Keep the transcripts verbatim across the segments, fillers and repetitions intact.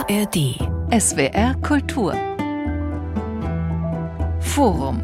A R D. S W R Kultur. Forum.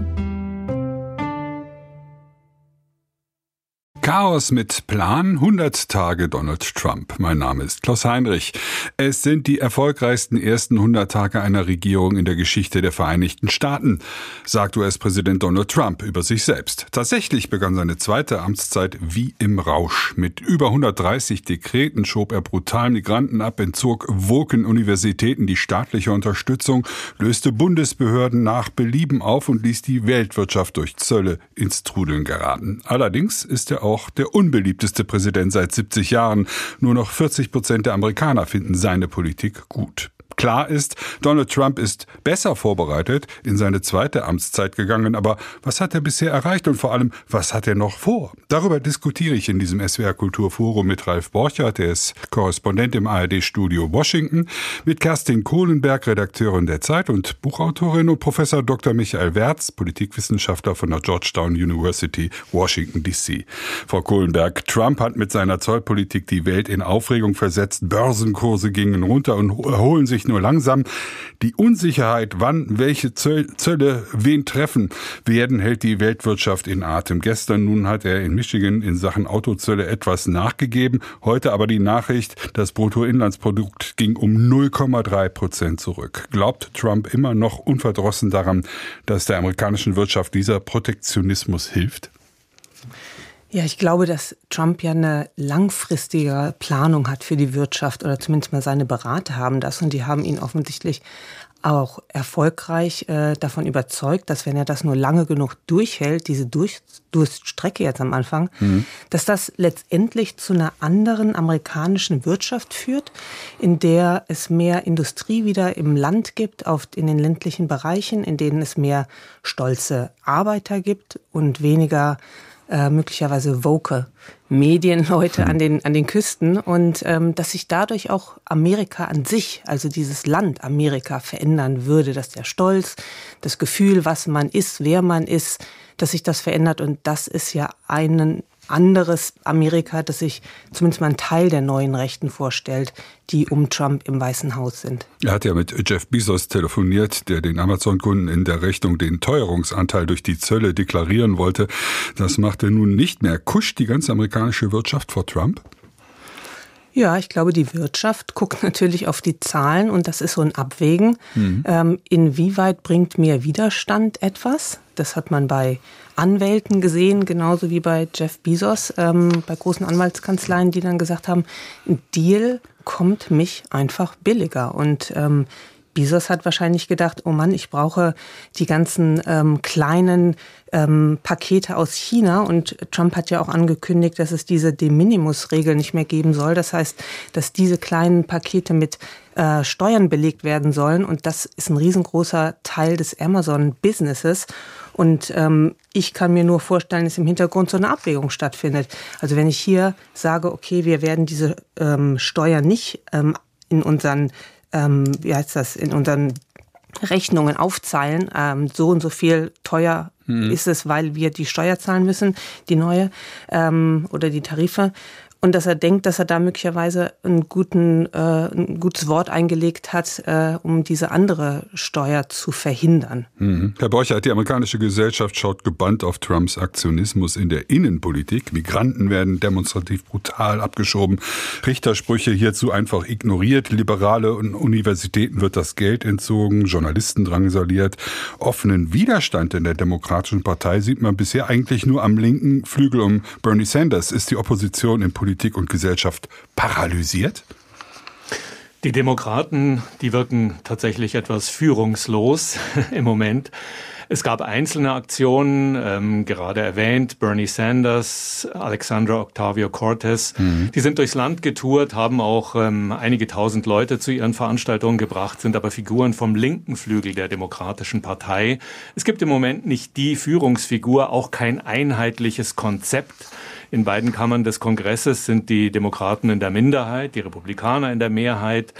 Chaos mit Plan, hundert Tage Donald Trump. Mein Name ist Klaus Heinrich. Es sind die erfolgreichsten ersten hundert Tage einer Regierung in der Geschichte der Vereinigten Staaten, sagt U S-Präsident Donald Trump über sich selbst. Tatsächlich begann seine zweite Amtszeit wie im Rausch. Mit über hundertdreißig Dekreten schob er brutal Migranten ab, entzog Woken-Universitäten die staatliche Unterstützung, löste Bundesbehörden nach Belieben auf und ließ die Weltwirtschaft durch Zölle ins Trudeln geraten. Allerdings ist er auch der unbeliebteste Präsident seit siebzig Jahren. Nur noch vierzig Prozent der Amerikaner finden seine Politik gut. Klar ist, Donald Trump ist besser vorbereitet in seine zweite Amtszeit gegangen. Aber was hat er bisher erreicht und vor allem, was hat er noch vor? Darüber diskutiere ich in diesem S W R Kulturforum mit Ralf Borchert, der ist Korrespondent im A R D-Studio Washington, mit Kerstin Kohlenberg, Redakteurin der Zeit und Buchautorin, und Professor Doktor Michael Wertz, Politikwissenschaftler von der Georgetown University, Washington D C. Frau Kohlenberg, Trump hat mit seiner Zollpolitik die Welt in Aufregung versetzt. Börsenkurse gingen runter und erholen sich nur langsam. Die Unsicherheit, wann welche Zölle wen treffen werden, hält die Weltwirtschaft in Atem. Gestern nun hat er in Michigan in Sachen Autozölle etwas nachgegeben. Heute aber die Nachricht, das Bruttoinlandsprodukt ging um null Komma drei Prozent zurück. Glaubt Trump immer noch unverdrossen daran, dass der amerikanischen Wirtschaft dieser Protektionismus hilft? Ja, ich glaube, dass Trump ja eine langfristige Planung hat für die Wirtschaft, oder zumindest mal seine Berater haben das, und die haben ihn offensichtlich auch erfolgreich äh, davon überzeugt, dass wenn er das nur lange genug durchhält, diese Durch- Durststrecke jetzt am Anfang, mhm. dass das letztendlich zu einer anderen amerikanischen Wirtschaft führt, in der es mehr Industrie wieder im Land gibt, auf, in den ländlichen Bereichen, in denen es mehr stolze Arbeiter gibt und weniger Äh, möglicherweise woke Medienleute an den, an den Küsten, und ähm, dass sich dadurch auch Amerika an sich, also dieses Land Amerika, verändern würde, dass der Stolz, das Gefühl, was man ist, wer man ist, dass sich das verändert, und das ist ja ein anderes Amerika, das sich zumindest mal einen Teil der neuen Rechten vorstellt, die um Trump im Weißen Haus sind. Er hat ja mit Jeff Bezos telefoniert, der den Amazon-Kunden in der Rechnung den Teuerungsanteil durch die Zölle deklarieren wollte. Das macht er nun nicht mehr. Kuscht die ganze amerikanische Wirtschaft vor Trump? Ja, ich glaube, die Wirtschaft guckt natürlich auf die Zahlen, und das ist so ein Abwägen. Mhm. Ähm, inwieweit bringt mehr Widerstand etwas? Das hat man bei Anwälten gesehen, genauso wie bei Jeff Bezos, ähm, bei großen Anwaltskanzleien, die dann gesagt haben, ein Deal kommt mich einfach billiger. Und ähm, Bezos hat wahrscheinlich gedacht, oh Mann, ich brauche die ganzen ähm, kleinen ähm, Pakete aus China. Und Trump hat ja auch angekündigt, dass es diese De-Minimis-Regel nicht mehr geben soll. Das heißt, dass diese kleinen Pakete mit äh, Steuern belegt werden sollen. Und das ist ein riesengroßer Teil des Amazon-Businesses. Und ähm, ich kann mir nur vorstellen, dass im Hintergrund so eine Abwägung stattfindet. Also wenn ich hier sage, okay, wir werden diese ähm, Steuern nicht ähm, in unseren Ähm, wie heißt das, in unseren Rechnungen aufzahlen, ähm, so und so viel teuer hm. ist es, weil wir die Steuer zahlen müssen, die neue ähm, oder die Tarife. Und dass er denkt, dass er da möglicherweise einen guten, äh, ein gutes Wort eingelegt hat, äh, um diese andere Steuer zu verhindern. Mhm. Herr Borchert, die amerikanische Gesellschaft schaut gebannt auf Trumps Aktionismus in der Innenpolitik. Migranten werden demonstrativ brutal abgeschoben, Richtersprüche hierzu einfach ignoriert, liberale Universitäten wird das Geld entzogen, Journalisten drangsaliert. Offenen Widerstand in der Demokratischen Partei sieht man bisher eigentlich nur am linken Flügel um Bernie Sanders. Ist die Opposition in Politik Politik und Gesellschaft paralysiert? Die Demokraten, die wirken tatsächlich etwas führungslos im Moment. Es gab einzelne Aktionen, ähm, gerade erwähnt, Bernie Sanders, Alexandra Ocasio-Cortez. Mhm. Die sind durchs Land getourt, haben auch ähm, einige tausend Leute zu ihren Veranstaltungen gebracht, sind aber Figuren vom linken Flügel der Demokratischen Partei. Es gibt im Moment nicht die Führungsfigur, auch kein einheitliches Konzept. In beiden Kammern des Kongresses sind die Demokraten in der Minderheit, die Republikaner in der Mehrheit.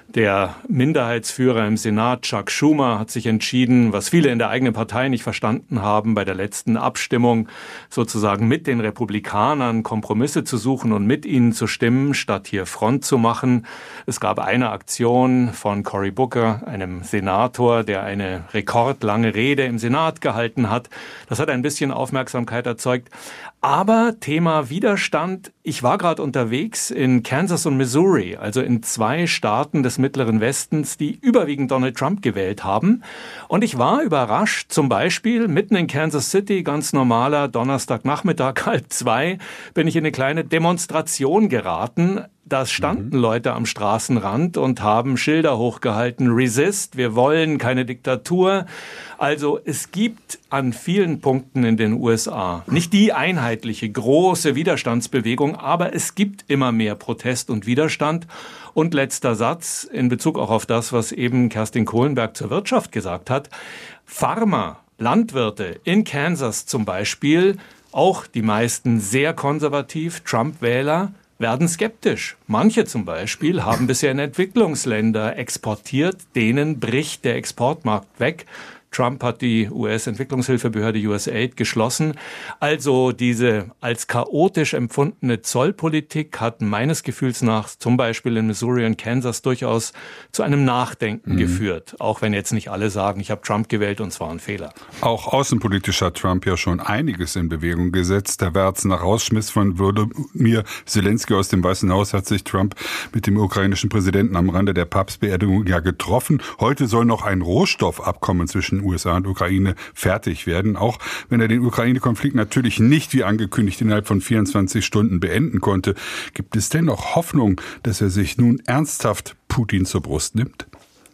Der Minderheitsführer im Senat, Chuck Schumer, hat sich entschieden, was viele in der eigenen Partei nicht verstanden haben, bei der letzten Abstimmung sozusagen mit den Republikanern Kompromisse zu suchen und mit ihnen zu stimmen, statt hier Front zu machen. Es gab eine Aktion von Cory Booker, einem Senator, der eine rekordlange Rede im Senat gehalten hat. Das hat ein bisschen Aufmerksamkeit erzeugt. Aber Thema Widerstand, ich war gerade unterwegs in Kansas und Missouri, also in zwei Staaten des Mittleren Westens, die überwiegend Donald Trump gewählt haben. Und ich war überrascht, zum Beispiel mitten in Kansas City, ganz normaler Donnerstagnachmittag, halb zwei, bin ich in eine kleine Demonstration geraten. Da standen mhm. Leute am Straßenrand und haben Schilder hochgehalten, Resist, wir wollen keine Diktatur. Also es gibt an vielen Punkten in den U S A nicht die einheitliche, große Widerstandsbewegung, aber es gibt immer mehr Protest und Widerstand. Und letzter Satz in Bezug auch auf das, was eben Kerstin Kohlenberg zur Wirtschaft gesagt hat. Farmer, Landwirte in Kansas zum Beispiel, auch die meisten sehr konservativ, Trump-Wähler, werden skeptisch. Manche zum Beispiel haben bisher in Entwicklungsländer exportiert, denen bricht der Exportmarkt weg. Trump hat die U S-Entwicklungshilfebehörde U S A I D geschlossen. Also diese als chaotisch empfundene Zollpolitik hat meines Gefühls nach zum Beispiel in Missouri und Kansas durchaus zu einem Nachdenken mhm. geführt. Auch wenn jetzt nicht alle sagen, ich habe Trump gewählt und es war ein Fehler. Auch außenpolitisch hat Trump ja schon einiges in Bewegung gesetzt. Der Wärts nach Rausschmiss von Volodymyr Zelensky aus dem Weißen Haus hat sich Trump mit dem ukrainischen Präsidenten am Rande der Papstbeerdigung ja getroffen. Heute soll noch ein Rohstoffabkommen zwischen U S A und Ukraine fertig werden, auch wenn er den Ukraine-Konflikt natürlich nicht wie angekündigt innerhalb von vierundzwanzig Stunden beenden konnte. Gibt es dennoch Hoffnung, dass er sich nun ernsthaft Putin zur Brust nimmt?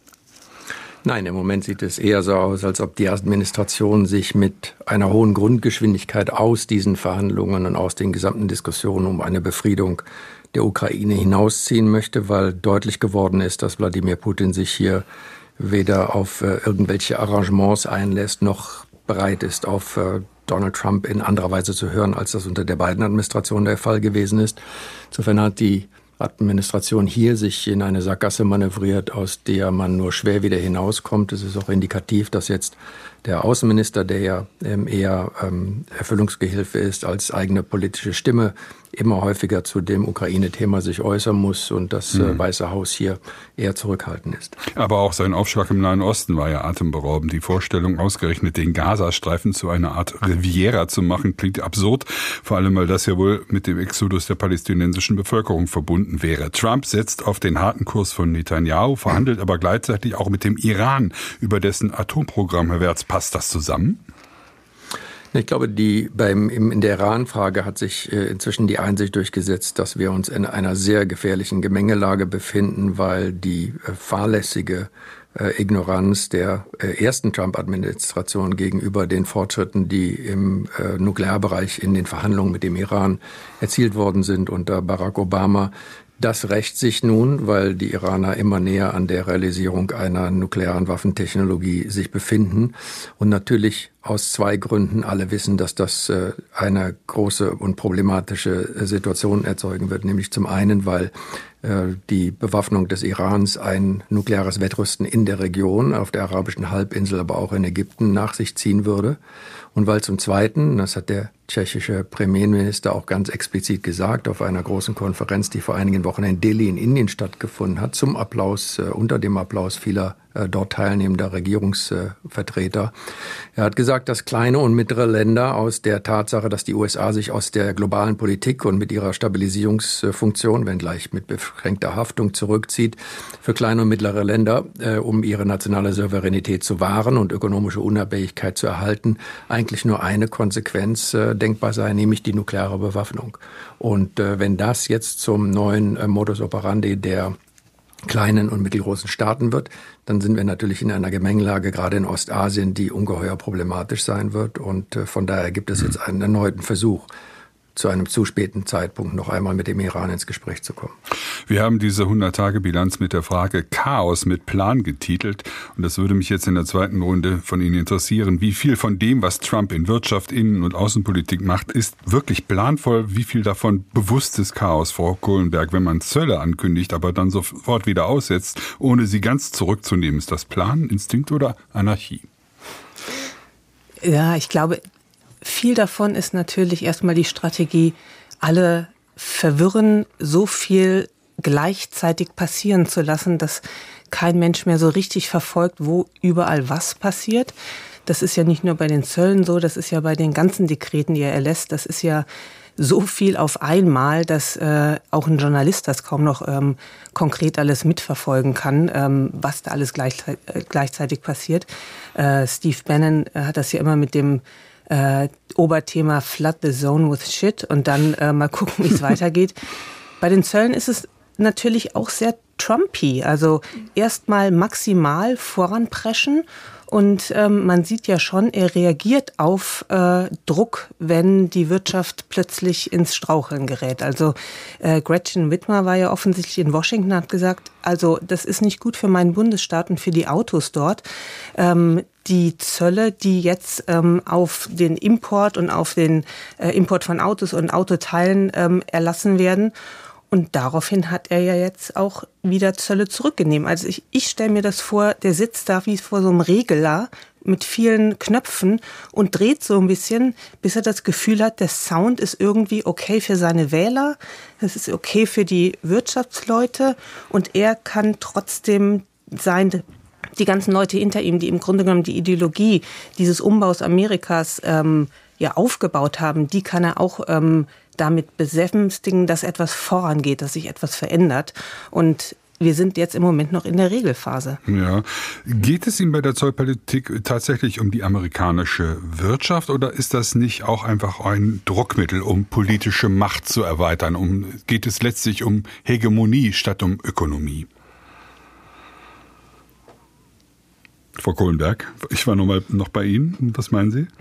Nein, im Moment sieht es eher so aus, als ob die Administration sich mit einer hohen Grundgeschwindigkeit aus diesen Verhandlungen und aus den gesamten Diskussionen um eine Befriedung der Ukraine hinausziehen möchte, weil deutlich geworden ist, dass Wladimir Putin sich hier weder auf äh, irgendwelche Arrangements einlässt, noch bereit ist, auf äh, Donald Trump in anderer Weise zu hören, als das unter der Biden-Administration der Fall gewesen ist. Insofern hat die Administration hier sich in eine Sackgasse manövriert, aus der man nur schwer wieder hinauskommt. Es ist auch indikativ, dass jetzt der Außenminister, der ja ähm, eher ähm, Erfüllungsgehilfe ist als eigene politische Stimme, immer häufiger zu dem Ukraine-Thema sich äußern muss und das äh, Weiße Haus hier eher zurückhaltend ist. Aber auch sein Aufschlag im Nahen Osten war ja atemberaubend. Die Vorstellung, ausgerechnet den Gazastreifen zu einer Art Riviera zu machen, klingt absurd. Vor allem, weil das ja wohl mit dem Exodus der palästinensischen Bevölkerung verbunden wäre. Trump setzt auf den harten Kurs von Netanyahu, verhandelt aber gleichzeitig auch mit dem Iran über dessen Atomprogramm. Herr Wärts, passt das zusammen? Ich glaube, die, beim, in der Iran-Frage hat sich äh, inzwischen die Einsicht durchgesetzt, dass wir uns in einer sehr gefährlichen Gemengelage befinden, weil die äh, fahrlässige äh, Ignoranz der äh, ersten Trump-Administration gegenüber den Fortschritten, die im äh, Nuklearbereich in den Verhandlungen mit dem Iran erzielt worden sind unter Barack Obama, das rächt sich nun, weil die Iraner immer näher an der Realisierung einer nuklearen Waffentechnologie sich befinden. Und natürlich aus zwei Gründen. Alle wissen, dass das äh, eine große und problematische Situation erzeugen wird. Nämlich zum einen, weil äh, die Bewaffnung des Irans ein nukleares Wettrüsten in der Region, auf der arabischen Halbinsel, aber auch in Ägypten nach sich ziehen würde. Und weil zum Zweiten, das hat der tschechische Premierminister auch ganz explizit gesagt, auf einer großen Konferenz, die vor einigen Wochen in Delhi in Indien stattgefunden hat, zum Applaus, äh, unter dem Applaus vieler äh, dort teilnehmender Regierungsvertreter. Er hat gesagt, dass kleine und mittlere Länder aus der Tatsache, dass die U S A sich aus der globalen Politik und mit ihrer Stabilisierungsfunktion, wenngleich mit beschränkter Haftung, zurückzieht, für kleine und mittlere Länder, äh, um ihre nationale Souveränität zu wahren und ökonomische Unabhängigkeit zu erhalten, eigentlich nur eine Konsequenz äh, denkbar sei, nämlich die nukleare Bewaffnung. Und äh, wenn das jetzt zum neuen äh, Modus operandi der kleinen und mittelgroßen Staaten wird, dann sind wir natürlich in einer Gemengelage, gerade in Ostasien, die ungeheuer problematisch sein wird. Und äh, von daher gibt es jetzt einen erneuten Versuch, zu einem zu späten Zeitpunkt noch einmal mit dem Iran ins Gespräch zu kommen. Wir haben diese hundert-Tage-Bilanz mit der Frage Chaos mit Plan getitelt. Und das würde mich jetzt in der zweiten Runde von Ihnen interessieren. Wie viel von dem, was Trump in Wirtschaft, Innen- und Außenpolitik macht, ist wirklich planvoll? Wie viel davon bewusstes Chaos, Frau Kohlenberg, wenn man Zölle ankündigt, aber dann sofort wieder aussetzt, ohne sie ganz zurückzunehmen? Ist das Plan, Instinkt oder Anarchie? Ja, ich glaube, viel davon ist natürlich erstmal die Strategie, alle verwirren, so viel gleichzeitig passieren zu lassen, dass kein Mensch mehr so richtig verfolgt, wo überall was passiert. Das ist ja nicht nur bei den Zöllen so, das ist ja bei den ganzen Dekreten, die er erlässt, das ist ja so viel auf einmal, dass äh, auch ein Journalist das kaum noch ähm, konkret alles mitverfolgen kann, ähm, was da alles gleich, äh, gleichzeitig passiert. Äh, Steve Bannon äh, hat das ja immer mit dem äh, Oberthema Flood the Zone with Shit und dann äh, mal gucken, wie es weitergeht. Bei den Zöllen ist es natürlich auch sehr Trumpy, also erstmal maximal voranpreschen. Und ähm, man sieht ja schon, er reagiert auf äh, Druck, wenn die Wirtschaft plötzlich ins Straucheln gerät. Also äh, Gretchen Whitmer war ja offensichtlich in Washington, hat gesagt, also das ist nicht gut für meinen Bundesstaat und für die Autos dort. Ähm, die Zölle, die jetzt ähm, auf den Import und auf den äh, Import von Autos und Autoteilen ähm, erlassen werden. Und daraufhin hat er ja jetzt auch wieder Zölle zurückgenommen. Also ich, ich stelle mir das vor, der sitzt da wie vor so einem Regler mit vielen Knöpfen und dreht so ein bisschen, bis er das Gefühl hat, der Sound ist irgendwie okay für seine Wähler, das ist okay für die Wirtschaftsleute und er kann trotzdem sein, die ganzen Leute hinter ihm, die im Grunde genommen die Ideologie dieses Umbaus Amerikas ähm, ja aufgebaut haben, die kann er auch ähm, damit besänftigen, dass etwas vorangeht, dass sich etwas verändert. Und wir sind jetzt im Moment noch in der Regelphase. Ja. Geht es Ihnen bei der Zollpolitik tatsächlich um die amerikanische Wirtschaft oder ist das nicht auch einfach ein Druckmittel, um politische Macht zu erweitern? Um, geht es letztlich um Hegemonie statt um Ökonomie? Frau Kohlenberg, ich war noch mal noch bei Ihnen. Was meinen Sie?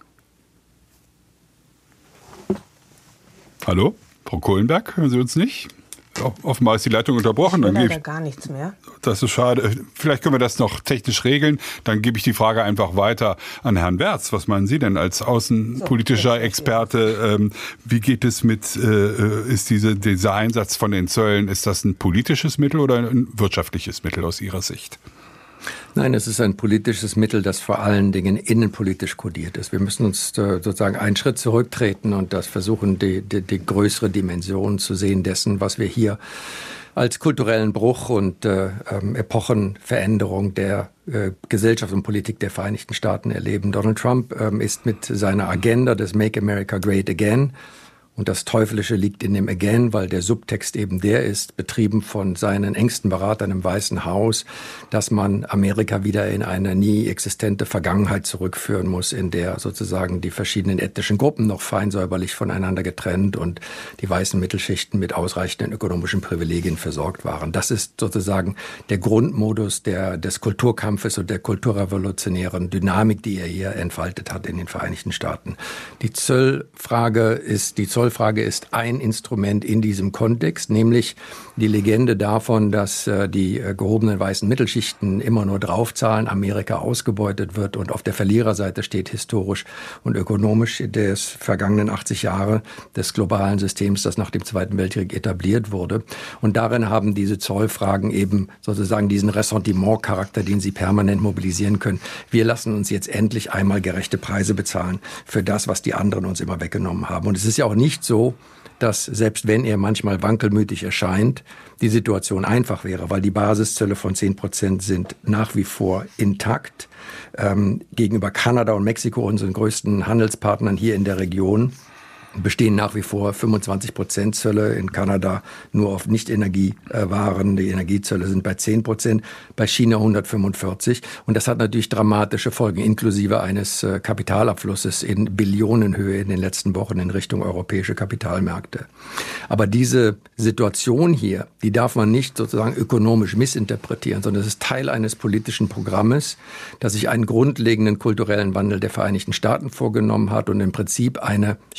Hallo, Frau Kohlenberg, hören Sie uns nicht? Offenbar ist die Leitung unterbrochen. Ich höre da gar nichts mehr. Das ist schade. Vielleicht können wir das noch technisch regeln. Dann gebe ich die Frage einfach weiter an Herrn Wertz. Was meinen Sie denn als außenpolitischer Experte? Ähm, wie geht es mit, äh, ist diese, dieser Einsatz von den Zöllen, ist das ein politisches Mittel oder ein wirtschaftliches Mittel aus Ihrer Sicht? Nein, es ist ein politisches Mittel, das vor allen Dingen innenpolitisch kodiert ist. Wir müssen uns äh, sozusagen einen Schritt zurücktreten und das versuchen, die, die, die größere Dimension zu sehen dessen, was wir hier als kulturellen Bruch und äh, ähm, Epochenveränderung der äh, Gesellschaft und Politik der Vereinigten Staaten erleben. Donald Trump ähm, ist mit seiner Agenda des Make America Great Again, und das Teuflische liegt in dem Again, weil der Subtext eben der ist, betrieben von seinen engsten Beratern im Weißen Haus, dass man Amerika wieder in eine nie existente Vergangenheit zurückführen muss, in der sozusagen die verschiedenen ethnischen Gruppen noch fein säuberlich voneinander getrennt und die weißen Mittelschichten mit ausreichenden ökonomischen Privilegien versorgt waren. Das ist sozusagen der Grundmodus der, des Kulturkampfes und der kulturrevolutionären Dynamik, die er hier entfaltet hat in den Vereinigten Staaten. Die Zollfrage ist, die Zoll Zollfrage ist ein Instrument in diesem Kontext, nämlich die Legende davon, dass äh, die äh, gehobenen weißen Mittelschichten immer nur draufzahlen, Amerika ausgebeutet wird und auf der Verliererseite steht historisch und ökonomisch des vergangenen achtzig Jahre des globalen Systems, das nach dem Zweiten Weltkrieg etabliert wurde. Und darin haben diese Zollfragen eben sozusagen diesen Ressentiment-Charakter, den sie permanent mobilisieren können. Wir lassen uns jetzt endlich einmal gerechte Preise bezahlen für das, was die anderen uns immer weggenommen haben. Und es ist ja auch nicht so, dass selbst wenn er manchmal wankelmütig erscheint, die Situation einfach wäre, weil die Basiszölle von zehn Prozent sind nach wie vor intakt. Ähm, gegenüber Kanada und Mexiko, unseren größten Handelspartnern hier in der Region, bestehen nach wie vor fünfundzwanzig Prozent Zölle, in Kanada nur auf Nicht-Energiewaren. Die Energiezölle sind bei zehn Prozent, bei China hundertfünfundvierzig. Und das hat natürlich dramatische Folgen, inklusive eines Kapitalabflusses in Billionenhöhe in den letzten Wochen in Richtung europäische Kapitalmärkte. Aber diese Situation hier, die darf man nicht sozusagen ökonomisch missinterpretieren, sondern es ist Teil eines politischen Programmes, das sich einen grundlegenden kulturellen Wandel der Vereinigten Staaten vorgenommen hat und im Prinzip eine, ich würde sagen,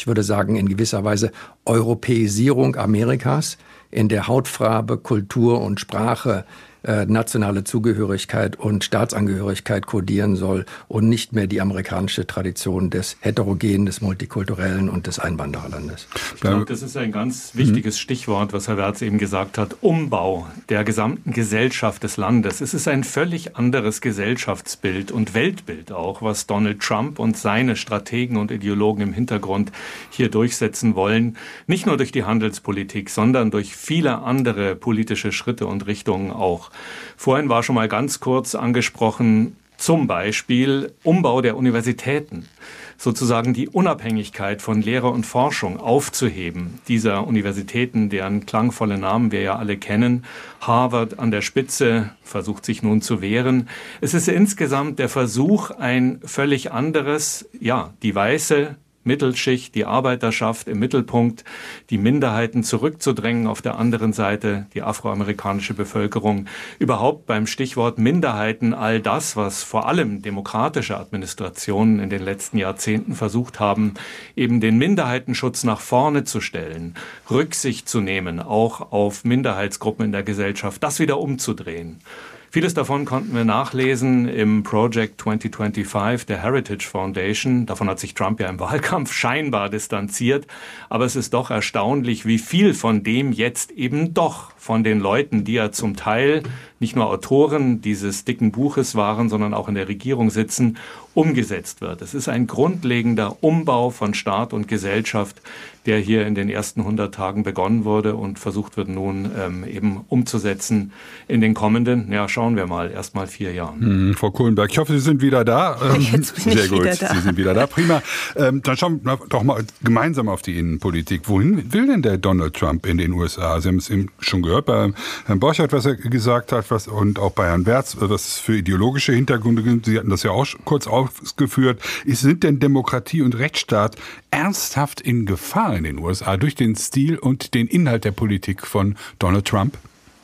sozusagen in gewisser Weise Europäisierung Amerikas in der Hautfarbe, Kultur und Sprache äh, nationale Zugehörigkeit und Staatsangehörigkeit kodieren soll und nicht mehr die amerikanische Tradition des Heterogenen, des Multikulturellen und des Einwandererlandes. Ich glaube, das ist ein ganz wichtiges mhm. Stichwort, was Herr Wertz eben gesagt hat. Umbau der gesamten Gesellschaft des Landes. Es ist ein völlig anderes Gesellschaftsbild und Weltbild auch, was Donald Trump und seine Strategen und Ideologen im Hintergrund hier durchsetzen wollen. Nicht nur durch die Handelspolitik, sondern durch viele andere politische Schritte und Richtungen auch. Vorhin war schon mal ganz kurz angesprochen, zum Beispiel Umbau der Universitäten, sozusagen die Unabhängigkeit von Lehre und Forschung aufzuheben, dieser Universitäten, deren klangvolle Namen wir ja alle kennen. Harvard an der Spitze versucht sich nun zu wehren. Es ist insgesamt der Versuch, ein völlig anderes, ja, die weiße Mittelschicht, die Arbeiterschaft im Mittelpunkt, die Minderheiten zurückzudrängen, auf der anderen Seite die afroamerikanische Bevölkerung. Überhaupt beim Stichwort Minderheiten all das, was vor allem demokratische Administrationen in den letzten Jahrzehnten versucht haben, eben den Minderheitenschutz nach vorne zu stellen, Rücksicht zu nehmen, auch auf Minderheitsgruppen in der Gesellschaft, das wieder umzudrehen. Vieles davon konnten wir nachlesen im Project zwanzig fünfundzwanzig der Heritage Foundation. Davon hat sich Trump ja im Wahlkampf scheinbar distanziert. Aber es ist doch erstaunlich, wie viel von dem jetzt eben doch von den Leuten, die ja zum Teil nicht nur Autoren dieses dicken Buches waren, sondern auch in der Regierung sitzen, umgesetzt wird. Es ist ein grundlegender Umbau von Staat und Gesellschaft, der hier in den ersten hundert Tagen begonnen wurde und versucht wird nun ähm, eben umzusetzen in den kommenden, ja schauen wir mal, erst mal vier Jahren. Hm, Frau Kohlenberg, ich hoffe, Sie sind wieder da. Jetzt bin Sehr ich gut, wieder da. Sie sind wieder da, prima. Ähm, dann schauen wir doch mal gemeinsam auf die Innenpolitik. Wohin will denn der Donald Trump in den U S A? Sie haben es eben schon gehört bei Herrn Borchardt, was er gesagt hat, was, und auch bei Herrn Wertz, was es für ideologische Hintergründe gibt. Sie hatten das ja auch kurz ausgeführt. Sind denn Demokratie und Rechtsstaat ernsthaft in Gefahr in den U S A durch den Stil und den Inhalt der Politik von Donald Trump?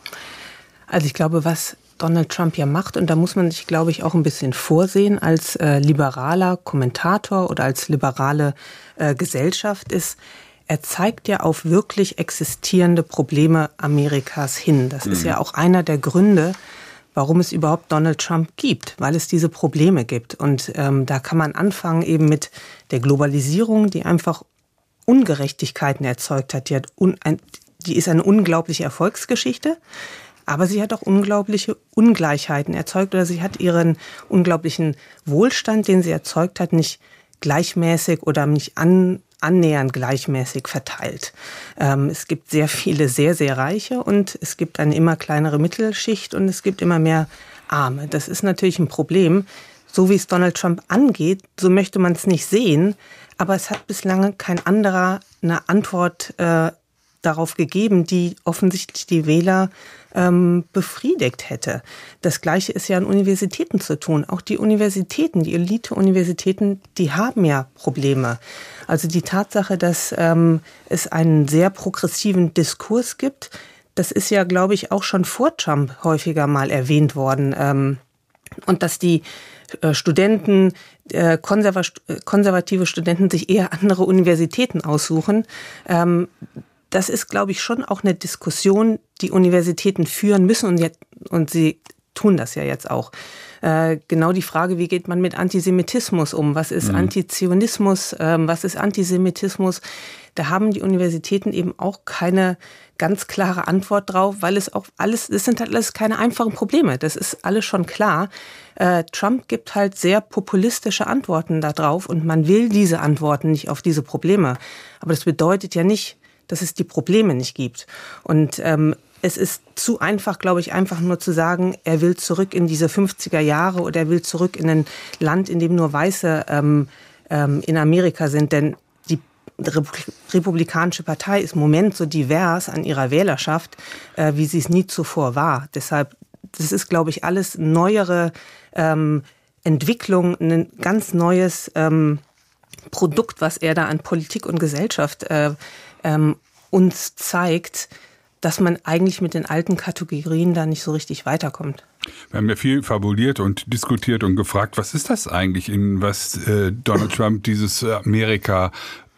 Also ich glaube, was Donald Trump ja macht, und da muss man sich, glaube ich, auch ein bisschen vorsehen als äh, liberaler Kommentator oder als liberale äh, Gesellschaft, ist, er zeigt ja auf wirklich existierende Probleme Amerikas hin. Das mhm. ist ja auch einer der Gründe, warum es überhaupt Donald Trump gibt, weil es diese Probleme gibt. Und ähm, da kann man anfangen eben mit der Globalisierung, die einfach Ungerechtigkeiten erzeugt hat. Die, hat un, ein, die ist eine unglaubliche Erfolgsgeschichte, aber sie hat auch unglaubliche Ungleichheiten erzeugt oder sie hat ihren unglaublichen Wohlstand, den sie erzeugt hat, nicht gleichmäßig oder nicht an annähernd gleichmäßig verteilt. Ähm, es gibt sehr viele sehr, sehr Reiche und es gibt eine immer kleinere Mittelschicht und es gibt immer mehr Arme. Das ist natürlich ein Problem. So wie es Donald Trump angeht, so möchte man es nicht sehen, aber es hat bislang kein anderer eine Antwort äh, darauf gegeben, die offensichtlich die Wähler ähm, befriedigt hätte. Das Gleiche ist ja an Universitäten zu tun. Auch die Universitäten, die Elite-Universitäten, die haben ja Probleme. Also die Tatsache, dass ähm, es einen sehr progressiven Diskurs gibt, das ist ja, glaube ich, auch schon vor Trump häufiger mal erwähnt worden. Ähm, und dass die äh, Studenten, äh, konserva- konservative Studenten sich eher andere Universitäten aussuchen, ähm, das ist, glaube ich, schon auch eine Diskussion, die Universitäten führen müssen und, jetzt, und sie tun das ja jetzt auch. Äh, genau die Frage, wie geht man mit Antisemitismus um? Was ist mhm. Antizionismus? Ähm, was ist Antisemitismus? Da haben die Universitäten eben auch keine ganz klare Antwort drauf, weil es auch alles, es sind halt alles keine einfachen Probleme. Das ist alles schon klar. Äh, Trump gibt halt sehr populistische Antworten darauf und man will diese Antworten nicht auf diese Probleme. Aber das bedeutet ja nicht, dass es die Probleme nicht gibt. Und ähm, es ist zu einfach, glaube ich, einfach nur zu sagen, er will zurück in diese fünfziger Jahre oder er will zurück in ein Land, in dem nur Weiße ähm, ähm, in Amerika sind. Denn die Republikanische Partei ist im Moment so divers an ihrer Wählerschaft, äh, wie sie es nie zuvor war. Deshalb, das ist, glaube ich, alles neuere ähm, Entwicklung, ein ganz neues ähm, Produkt, was er da an Politik und Gesellschaft äh, ähm, uns zeigt, dass man eigentlich mit den alten Kategorien da nicht so richtig weiterkommt. Wir haben ja viel fabuliert und diskutiert und gefragt, was ist das eigentlich, in was äh, Donald Trump dieses Amerika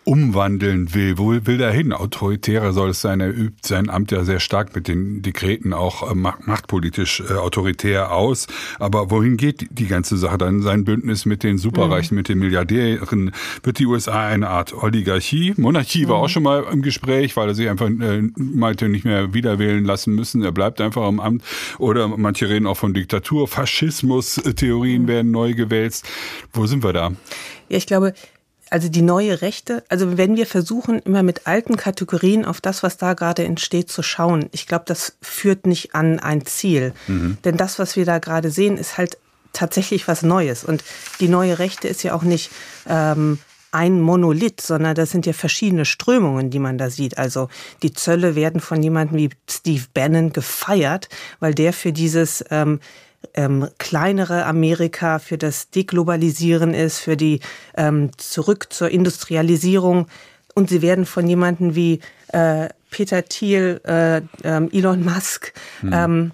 umwandeln will. Wo will er hin? Autoritärer soll es sein. Er übt sein Amt ja sehr stark mit den Dekreten auch machtpolitisch äh, autoritär aus. Aber wohin geht die ganze Sache dann? Sein Bündnis mit den Superreichen, mhm. mit den Milliardären? Wird die U S A eine Art Oligarchie? Monarchie mhm. war auch schon mal im Gespräch, weil er sich einfach äh, meinte, nicht mehr wiederwählen lassen müssen. Er bleibt einfach im Amt. Oder manche reden auch von Diktatur. Faschismus-Theorien mhm. werden neu gewälzt. Wo sind wir da? Ja, ich glaube, also die neue Rechte, also wenn wir versuchen, immer mit alten Kategorien auf das, was da gerade entsteht, zu schauen, ich glaube, das führt nicht an ein Ziel. Mhm. Denn das, was wir da gerade sehen, ist halt tatsächlich was Neues. Und die neue Rechte ist ja auch nicht ähm, ein Monolith, sondern das sind ja verschiedene Strömungen, die man da sieht. Also die Zölle werden von jemandem wie Steve Bannon gefeiert, weil der für dieses ähm, Ähm, kleinere Amerika, für das Deglobalisieren ist, für die ähm, zurück zur Industrialisierung. Und sie werden von jemandem wie äh, Peter Thiel, äh, äh, Elon Musk hm. ähm,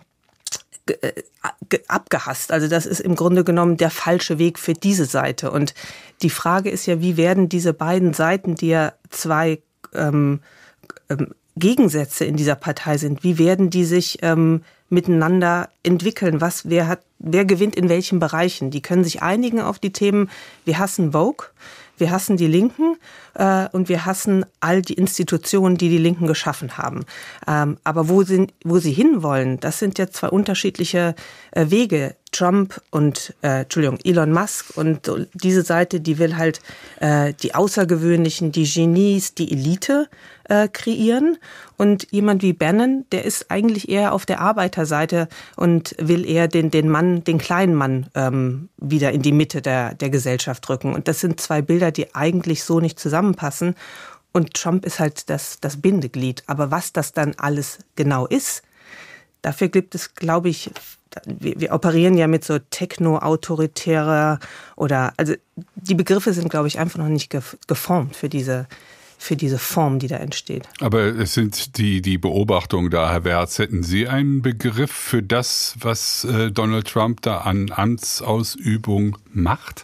g- g- abgehasst. Also das ist im Grunde genommen der falsche Weg für diese Seite. Und die Frage ist ja, wie werden diese beiden Seiten, die ja zwei ähm, ähm, Gegensätze in dieser Partei sind, wie werden die sich ähm, miteinander entwickeln? Was, wer hat, wer gewinnt in welchen Bereichen? Die können sich einigen auf die Themen, wir hassen Vogue, wir hassen die Linken äh, und wir hassen all die Institutionen, die die Linken geschaffen haben. Ähm, aber wo, sind, wo sie hinwollen, das sind ja zwei unterschiedliche äh, Wege. Trump und, äh, Entschuldigung, Elon Musk und diese Seite, die will halt äh, die Außergewöhnlichen, die Genies, die Elite äh, kreieren. Und jemand wie Bannon, der ist eigentlich eher auf der Arbeiterseite und will eher den, den Mann, den kleinen Mann ähm, wieder in die Mitte der, der Gesellschaft rücken. Und das sind zwei Bilder, die eigentlich so nicht zusammenpassen. Und Trump ist halt das, das Bindeglied. Aber was das dann alles genau ist, dafür gibt es, glaube ich, wir, wir operieren ja mit so techno-autoritärer oder, also die Begriffe sind, glaube ich, einfach noch nicht geformt für diese für diese Form, die da entsteht. Aber es sind die, die Beobachtungen da, Herr Wertz. Hätten Sie einen Begriff für das, was äh, Donald Trump da an Amtsausübung macht?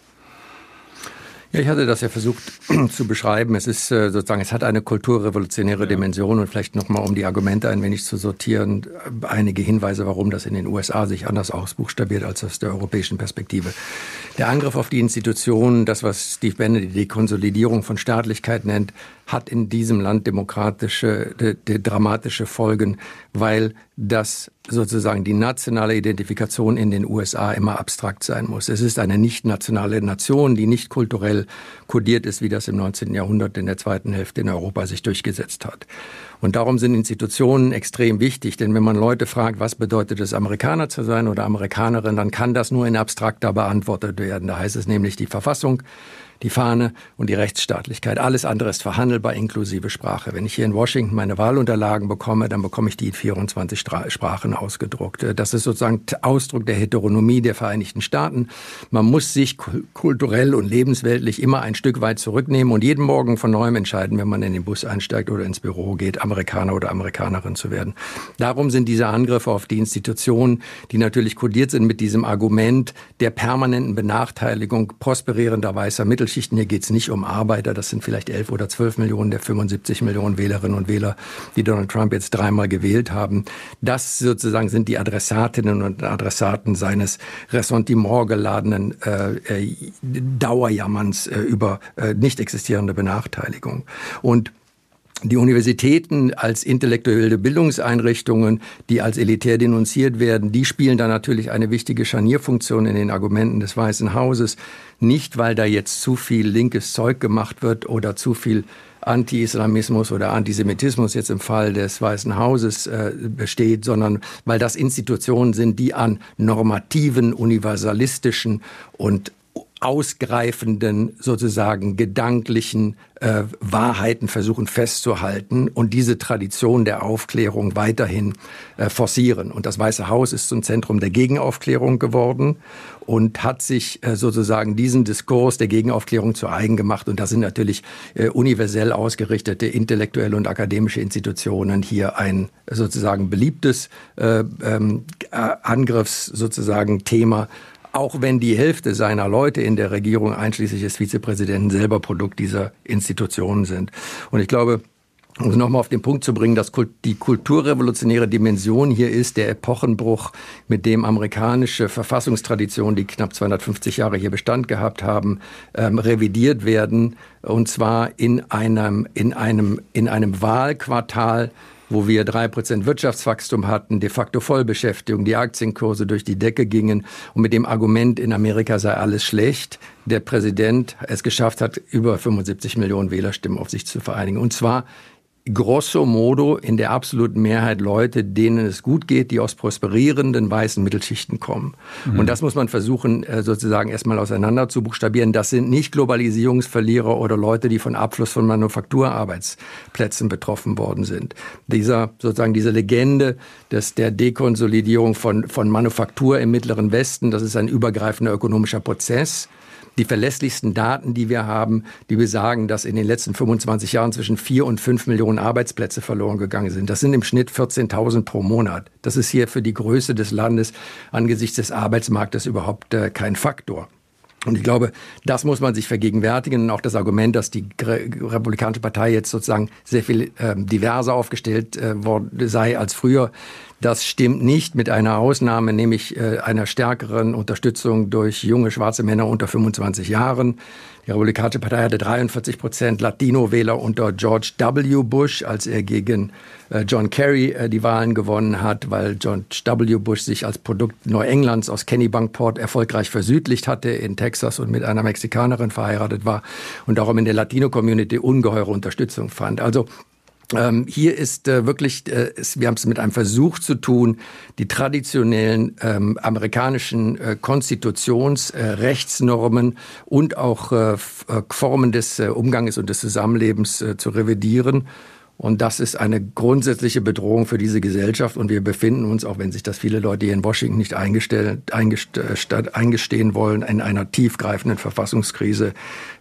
Ja, ich hatte das ja versucht zu beschreiben. Es ist äh, sozusagen, es hat eine kulturrevolutionäre ja. Dimension und vielleicht nochmal, um die Argumente ein wenig zu sortieren, einige Hinweise, warum das in den U S A sich anders ausbuchstabiert als aus der europäischen Perspektive. Der Angriff auf die Institutionen, das, was Steve Bannon die Dekonsolidierung von Staatlichkeit nennt, hat in diesem Land demokratische, de, de, dramatische Folgen, weil das sozusagen die nationale Identifikation in den U S A immer abstrakt sein muss. Es ist eine nicht nationale Nation, die nicht kulturell kodiert ist, wie das im neunzehnten Jahrhundert in der zweiten Hälfte in Europa sich durchgesetzt hat. Und darum sind Institutionen extrem wichtig, denn wenn man Leute fragt, was bedeutet es, Amerikaner zu sein oder Amerikanerin, dann kann das nur in abstrakter beantwortet werden. Da heißt es nämlich die Verfassung, die Fahne und die Rechtsstaatlichkeit. Alles andere ist verhandelbar, inklusive Sprache. Wenn ich hier in Washington meine Wahlunterlagen bekomme, dann bekomme ich die in vierundzwanzig Sprachen ausgedruckt. Das ist sozusagen Ausdruck der Heteronomie der Vereinigten Staaten. Man muss sich kulturell und lebensweltlich immer ein Stück weit zurücknehmen und jeden Morgen von neuem entscheiden, wenn man in den Bus einsteigt oder ins Büro geht, Amerikaner oder Amerikanerin zu werden. Darum sind diese Angriffe auf die Institutionen, die natürlich kodiert sind mit diesem Argument der permanenten Benachteiligung prosperierender weißer Mittelschichten. Hier geht es nicht um Arbeiter, das sind vielleicht elf oder zwölf Millionen der fünfundsiebzig Millionen Wählerinnen und Wähler, die Donald Trump jetzt dreimal gewählt haben. Das sozusagen sind die Adressatinnen und Adressaten seines ressentimentgeladenen äh, Dauerjammerns äh, über äh, nicht existierende Benachteiligung. Und die Universitäten als intellektuelle Bildungseinrichtungen, die als elitär denunziert werden, die spielen da natürlich eine wichtige Scharnierfunktion in den Argumenten des Weißen Hauses. Nicht, weil da jetzt zu viel linkes Zeug gemacht wird oder zu viel Anti-Islamismus oder Antisemitismus jetzt im Fall des Weißen Hauses äh, besteht, sondern weil das Institutionen sind, die an normativen, universalistischen und ausgreifenden, sozusagen gedanklichen äh, Wahrheiten versuchen festzuhalten und diese Tradition der Aufklärung weiterhin äh, forcieren. Und das Weiße Haus ist zum Zentrum der Gegenaufklärung geworden und hat sich äh, sozusagen diesen Diskurs der Gegenaufklärung zu eigen gemacht. Und da sind natürlich äh, universell ausgerichtete intellektuelle und akademische Institutionen hier ein sozusagen beliebtes äh, ähm, Angriffs sozusagen Thema auch wenn die Hälfte seiner Leute in der Regierung, einschließlich des Vizepräsidenten, selber Produkt dieser Institutionen sind. Und ich glaube, um es nochmal auf den Punkt zu bringen, dass die kulturrevolutionäre Dimension hier ist, der Epochenbruch, mit dem amerikanische Verfassungstraditionen, die knapp zweihundertfünfzig Jahre hier Bestand gehabt haben, ähm, revidiert werden. Und zwar in einem, in einem, in einem Wahlquartal, wo wir drei Prozent Wirtschaftswachstum hatten, de facto Vollbeschäftigung, die Aktienkurse durch die Decke gingen und mit dem Argument, in Amerika sei alles schlecht, der Präsident es geschafft hat, über fünfundsiebzig Millionen Wählerstimmen auf sich zu vereinigen. Und zwar grosso modo in der absoluten Mehrheit Leute, denen es gut geht, die aus prosperierenden weißen Mittelschichten kommen. Mhm. Und das muss man versuchen, sozusagen erstmal auseinander zu buchstabieren. Das sind nicht Globalisierungsverlierer oder Leute, die von Abfluss von Manufakturarbeitsplätzen betroffen worden sind. Dieser, sozusagen diese Legende des, der Dekonsolidierung von, von Manufaktur im Mittleren Westen, das ist ein übergreifender ökonomischer Prozess. Die verlässlichsten Daten, die wir haben, die besagen, dass in den letzten fünfundzwanzig Jahren zwischen vier und fünf Millionen Arbeitsplätze verloren gegangen sind. Das sind im Schnitt vierzehntausend pro Monat. Das ist hier für die Größe des Landes angesichts des Arbeitsmarktes überhaupt äh, kein Faktor. Und ich glaube, das muss man sich vergegenwärtigen. Und auch das Argument, dass die Republikanische Partei jetzt sozusagen sehr viel äh, diverser aufgestellt äh, worden sei als früher, das stimmt nicht, mit einer Ausnahme, nämlich äh, einer stärkeren Unterstützung durch junge schwarze Männer unter fünfundzwanzig Jahren. Die Republikanische Partei hatte dreiundvierzig Prozent Latino-Wähler unter George W. Bush, als er gegen äh, John Kerry äh, die Wahlen gewonnen hat, weil George W. Bush sich als Produkt Neuenglands aus Kennebunkport erfolgreich versüdlicht hatte in Texas und mit einer Mexikanerin verheiratet war und darum in der Latino-Community ungeheure Unterstützung fand. Also Ähm, hier ist äh, wirklich, äh, ist, wir haben es mit einem Versuch zu tun, die traditionellen ähm, amerikanischen äh, Konstitutionsrechtsnormen äh, und auch äh, Formen des äh, Umgangs und des Zusammenlebens äh, zu revidieren. Und das ist eine grundsätzliche Bedrohung für diese Gesellschaft. Und wir befinden uns, auch wenn sich das viele Leute hier in Washington nicht eingestehen wollen, in einer tiefgreifenden Verfassungskrise,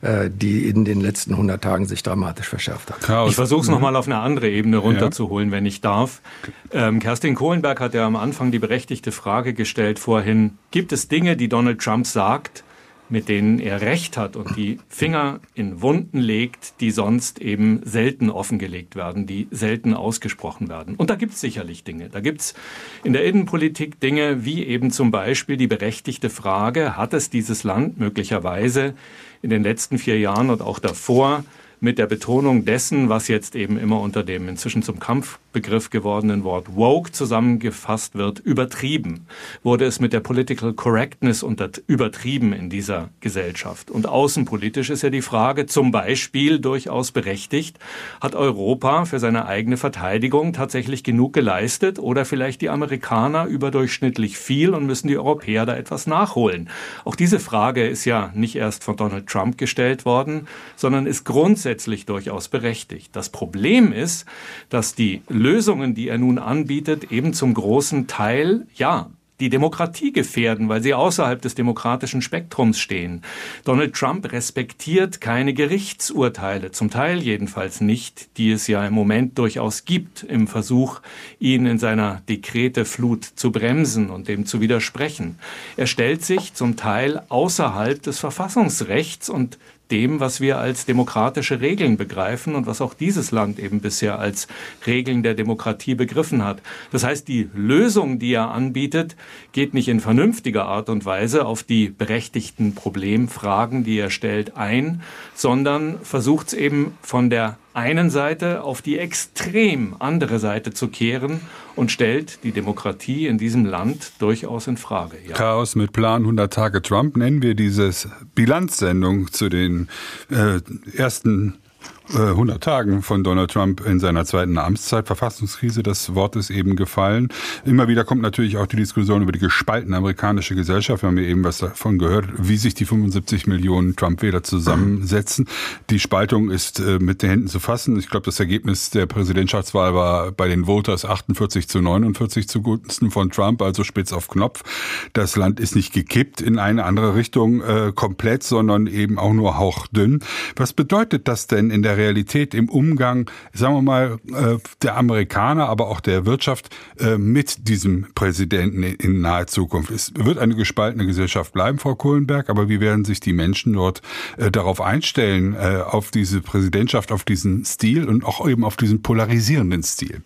die in den letzten hundert Tagen sich dramatisch verschärft hat. Chaos. Ich versuche es nochmal auf eine andere Ebene runterzuholen, ja. wenn ich darf. Ähm, Kerstin Kohlenberg hat ja am Anfang die berechtigte Frage gestellt vorhin, gibt es Dinge, die Donald Trump sagt, mit denen er Recht hat und die Finger in Wunden legt, die sonst eben selten offengelegt werden, die selten ausgesprochen werden. Und da gibt es sicherlich Dinge. Da gibt es in der Innenpolitik Dinge wie eben zum Beispiel die berechtigte Frage, hat es dieses Land möglicherweise in den letzten vier Jahren und auch davor mit der Betonung dessen, was jetzt eben immer unter dem inzwischen zum Kampfbegriff gewordenen Wort woke zusammengefasst wird, übertrieben. Wurde es mit der Political Correctness unter, übertrieben in dieser Gesellschaft? Und außenpolitisch ist ja die Frage zum Beispiel durchaus berechtigt, hat Europa für seine eigene Verteidigung tatsächlich genug geleistet oder vielleicht die Amerikaner überdurchschnittlich viel und müssen die Europäer da etwas nachholen? Auch diese Frage ist ja nicht erst von Donald Trump gestellt worden, sondern ist grundsätzlich durchaus berechtigt. Das Problem ist, dass die Lösungen, die er nun anbietet, eben zum großen Teil, ja, die Demokratie gefährden, weil sie außerhalb des demokratischen Spektrums stehen. Donald Trump respektiert keine Gerichtsurteile, zum Teil jedenfalls nicht, die es ja im Moment durchaus gibt, im Versuch, ihn in seiner Dekreteflut zu bremsen und dem zu widersprechen. Er stellt sich zum Teil außerhalb des Verfassungsrechts und dem, was wir als demokratische Regeln begreifen und was auch dieses Land eben bisher als Regeln der Demokratie begriffen hat. Das heißt, die Lösung, die er anbietet, geht nicht in vernünftiger Art und Weise auf die berechtigten Problemfragen, die er stellt, ein, sondern versucht es eben von der einen Seite auf die extrem andere Seite zu kehren und stellt die Demokratie in diesem Land durchaus in Frage. Ja. Chaos mit Plan hundert Tage Trump nennen wir diese Bilanzsendung zu den äh, ersten hundert Tagen von Donald Trump in seiner zweiten Amtszeit. Verfassungskrise, das Wort ist eben gefallen. Immer wieder kommt natürlich auch die Diskussion über die gespaltene amerikanische Gesellschaft. Wir haben ja eben was davon gehört, wie sich die fünfundsiebzig Millionen Trump-Wähler zusammensetzen. Die Spaltung ist äh, mit den Händen zu fassen. Ich glaube, das Ergebnis der Präsidentschaftswahl war bei den Voters achtundvierzig zu neunundvierzig zugunsten von Trump, also spitz auf Knopf. Das Land ist nicht gekippt in eine andere Richtung äh, komplett, sondern eben auch nur hauchdünn. Was bedeutet das denn in der Realität im Umgang, sagen wir mal, der Amerikaner, aber auch der Wirtschaft mit diesem Präsidenten in naher Zukunft? Es wird eine gespaltene Gesellschaft bleiben, Frau Kohlenberg, aber wie werden sich die Menschen dort darauf einstellen, auf diese Präsidentschaft, auf diesen Stil und auch eben auf diesen polarisierenden Stil?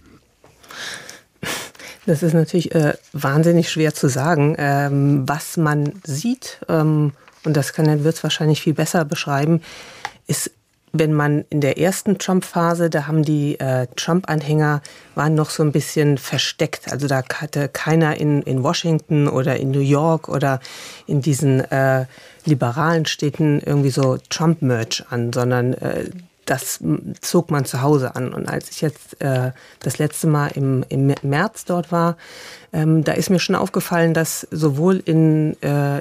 Das ist natürlich äh, wahnsinnig schwer zu sagen, ähm, was man sieht, ähm, und das kann Herr Wirtz wahrscheinlich viel besser beschreiben, ist, wenn man in der ersten Trump-Phase, da haben die äh, Trump-Anhänger, waren noch so ein bisschen versteckt. Also da hatte keiner in, in Washington oder in New York oder in diesen äh, liberalen Städten irgendwie so Trump-Merch an, sondern äh, das zog man zu Hause an. Und als ich jetzt äh, das letzte Mal im, im März dort war, ähm, da ist mir schon aufgefallen, dass sowohl in äh,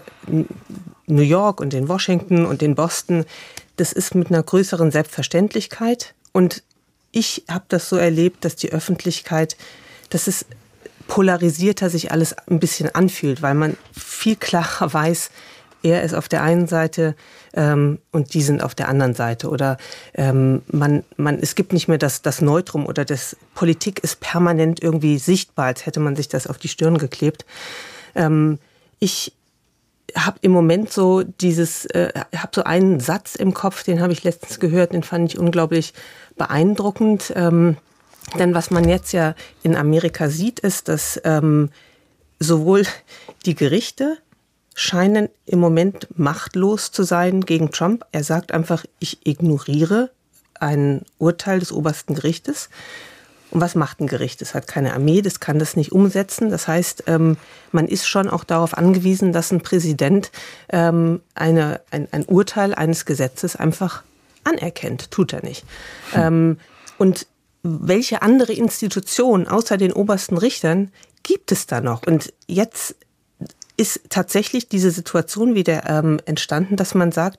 New York und in Washington und in Boston, das ist mit einer größeren Selbstverständlichkeit. Und ich habe das so erlebt, dass die Öffentlichkeit, dass es polarisierter sich alles ein bisschen anfühlt, weil man viel klarer weiß, er ist auf der einen Seite ähm, und die sind auf der anderen Seite. Oder ähm, man, man, es gibt nicht mehr das, das Neutrum oder das Politik ist permanent irgendwie sichtbar, als hätte man sich das auf die Stirn geklebt. Ähm, ich habe im Moment so dieses, äh, habe so einen Satz im Kopf, den habe ich letztens gehört, den fand ich unglaublich beeindruckend. Ähm, denn was man jetzt ja in Amerika sieht, ist, dass ähm, sowohl die Gerichte scheinen im Moment machtlos zu sein gegen Trump. Er sagt einfach, ich ignoriere ein Urteil des obersten Gerichtes. Und was macht ein Gericht? Es hat keine Armee, das kann das nicht umsetzen. Das heißt, ähm, man ist schon auch darauf angewiesen, dass ein Präsident ähm, eine, ein, ein Urteil eines Gesetzes einfach anerkennt. Tut er nicht. Hm. Ähm, und welche andere Institution außer den obersten Richtern gibt es da noch? Und jetzt ist tatsächlich diese Situation wieder ähm, entstanden, dass man sagt,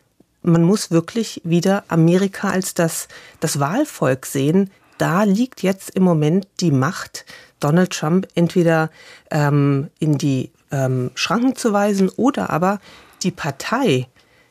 man muss wirklich wieder Amerika als das, das Wahlvolk sehen. Da liegt jetzt im Moment die Macht, Donald Trump entweder ähm, in die ähm, Schranken zu weisen oder aber die Partei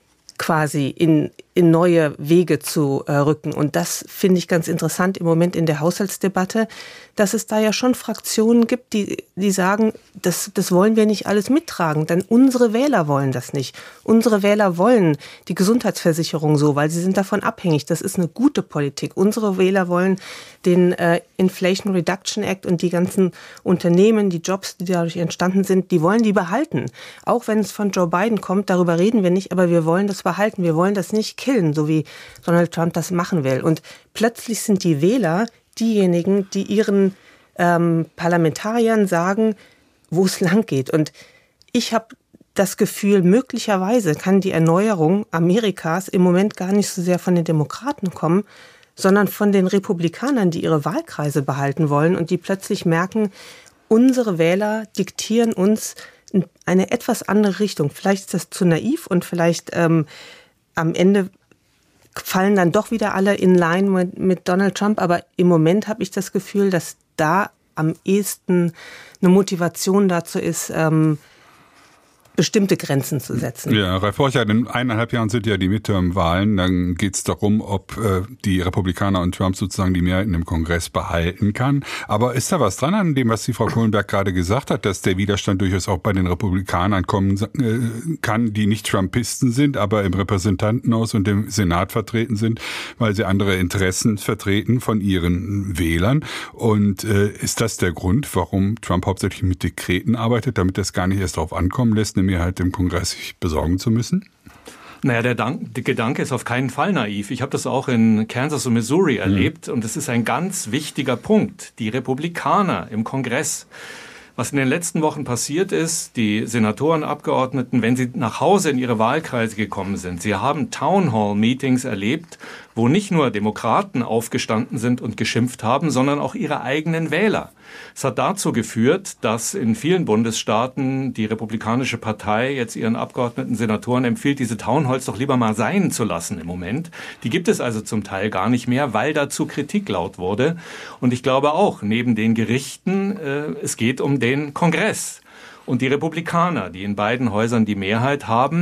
quasi in, in neue Wege zu äh, rücken. Und das finde ich ganz interessant im Moment in der Haushaltsdebatte, dass es da ja schon Fraktionen gibt, die, die sagen, das, das wollen wir nicht alles mittragen, denn unsere Wähler wollen das nicht. Unsere Wähler wollen die Gesundheitsversicherung so, weil sie sind davon abhängig. Das ist eine gute Politik. Unsere Wähler wollen den äh, Inflation Reduction Act und die ganzen Unternehmen, die Jobs, die dadurch entstanden sind, die wollen die behalten. Auch wenn es von Joe Biden kommt, darüber reden wir nicht, aber wir wollen das behalten. Wir wollen das nicht killen, so wie Donald Trump das machen will. Und plötzlich sind die Wähler diejenigen, die ihren ähm, Parlamentariern sagen, wo es lang geht. Und ich habe das Gefühl, möglicherweise kann die Erneuerung Amerikas im Moment gar nicht so sehr von den Demokraten kommen, sondern von den Republikanern, die ihre Wahlkreise behalten wollen und die plötzlich merken, unsere Wähler diktieren uns eine etwas andere Richtung. Vielleicht ist das zu naiv und vielleicht ähm, am Ende fallen dann doch wieder alle in line mit, mit Donald Trump. Aber im Moment habe ich das Gefühl, dass da am ehesten eine Motivation dazu ist, ähm, bestimmte Grenzen zu setzen. Ja, Ralf Borchardt, in eineinhalb Jahren sind ja die Midterm-Wahlen. Dann geht es darum, ob äh, die Republikaner und Trump sozusagen die Mehrheiten im Kongress behalten kann. Aber ist da was dran an dem, was die Frau Kohlenberg gerade gesagt hat, dass der Widerstand durchaus auch bei den Republikanern kommen äh, kann, die nicht Trumpisten sind, aber im Repräsentantenhaus und im Senat vertreten sind, weil sie andere Interessen vertreten von ihren Wählern? Und äh, ist das der Grund, warum Trump hauptsächlich mit Dekreten arbeitet, damit das gar nicht erst darauf ankommen lässt, Mehrheit im Kongress sich besorgen zu müssen? Naja, der, Dank, der Gedanke ist auf keinen Fall naiv. Ich habe das auch in Kansas und Missouri erlebt mhm. und es ist ein ganz wichtiger Punkt. Die Republikaner im Kongress. Was in den letzten Wochen passiert ist, die Senatoren, Abgeordneten, wenn sie nach Hause in ihre Wahlkreise gekommen sind, sie haben Townhall-Meetings erlebt, wo nicht nur Demokraten aufgestanden sind und geschimpft haben, sondern auch ihre eigenen Wähler. Es hat dazu geführt, dass in vielen Bundesstaaten die Republikanische Partei jetzt ihren Abgeordneten, Senatoren empfiehlt, diese Townhalls doch lieber mal sein zu lassen im Moment. Die gibt es also zum Teil gar nicht mehr, weil dazu Kritik laut wurde. Und ich glaube auch, neben den Gerichten, äh, es geht um den Kongress. Und die Republikaner, die in beiden Häusern die Mehrheit haben.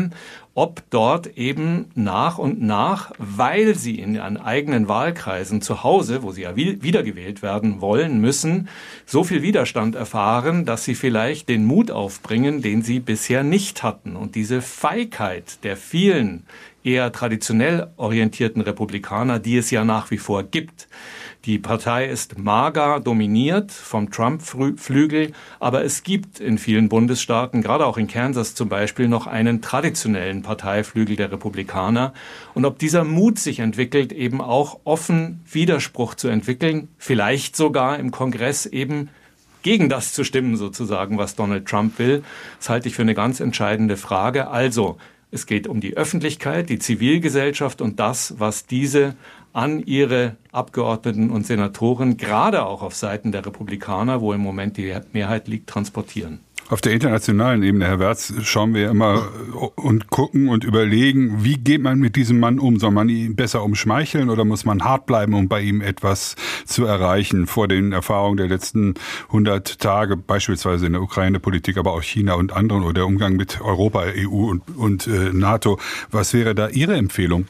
ob dort eben nach und nach, weil sie in ihren eigenen Wahlkreisen zu Hause, wo sie ja wiedergewählt werden wollen, müssen, so viel Widerstand erfahren, dass sie vielleicht den Mut aufbringen, den sie bisher nicht hatten. Und diese Feigheit der vielen eher traditionell orientierten Republikaner, die es ja nach wie vor gibt. Die Partei ist mager dominiert vom Trump-Flügel, aber es gibt in vielen Bundesstaaten, gerade auch in Kansas zum Beispiel, noch einen traditionellen Parteiflügel der Republikaner. Und ob dieser Mut sich entwickelt, eben auch offen Widerspruch zu entwickeln, vielleicht sogar im Kongress eben gegen das zu stimmen sozusagen, was Donald Trump will, das halte ich für eine ganz entscheidende Frage. Also, es geht um die Öffentlichkeit, die Zivilgesellschaft und das, was diese an ihre Abgeordneten und Senatoren, gerade auch auf Seiten der Republikaner, wo im Moment die Mehrheit liegt, transportieren. Auf der internationalen Ebene, Herr Wertz, schauen wir immer und gucken und überlegen, wie geht man mit diesem Mann um? Soll man ihn besser umschmeicheln oder muss man hart bleiben, um bei ihm etwas zu erreichen? Vor den Erfahrungen der letzten hundert Tage, beispielsweise in der Ukraine-Politik, aber auch China und anderen, oder der Umgang mit Europa, E U und, und äh, NATO. Was wäre da Ihre Empfehlung?